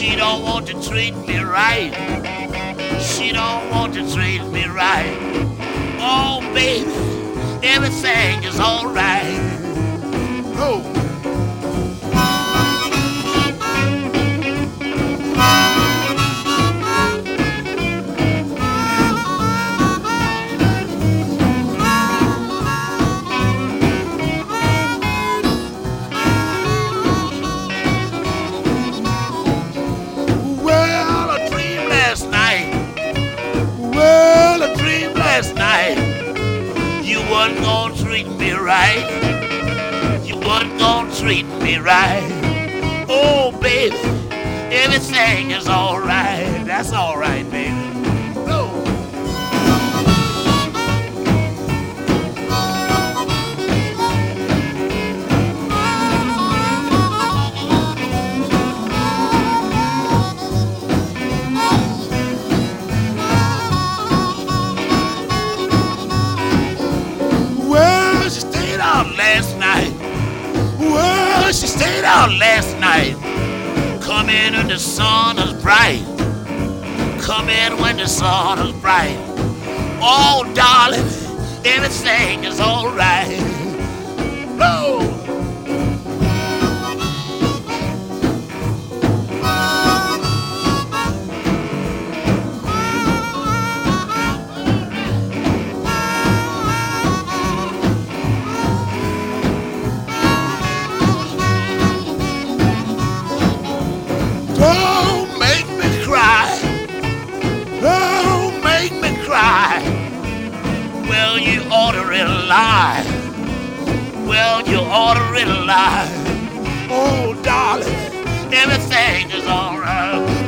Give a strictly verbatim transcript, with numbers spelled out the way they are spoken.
She don't want to treat me right. She don't want to treat me right. Oh, baby, everything is alright. Oh. Well, I dreamed last night. Well, I dreamed last night. You wasn't gonna treat me right. You wasn't gonna treat me right. Oh, baby, everything is alright. That's alright, baby. Oh. Well, she stayed out last night. Well, she stayed out last night. Come in when the sun is bright. Come in when the sun is bright. Oh, darling, everything is alright. Oh. Don't make me cry. Don't make me cry. Well, you ought to rely. Well, you ought to rely. Oh, darling, everything is alright.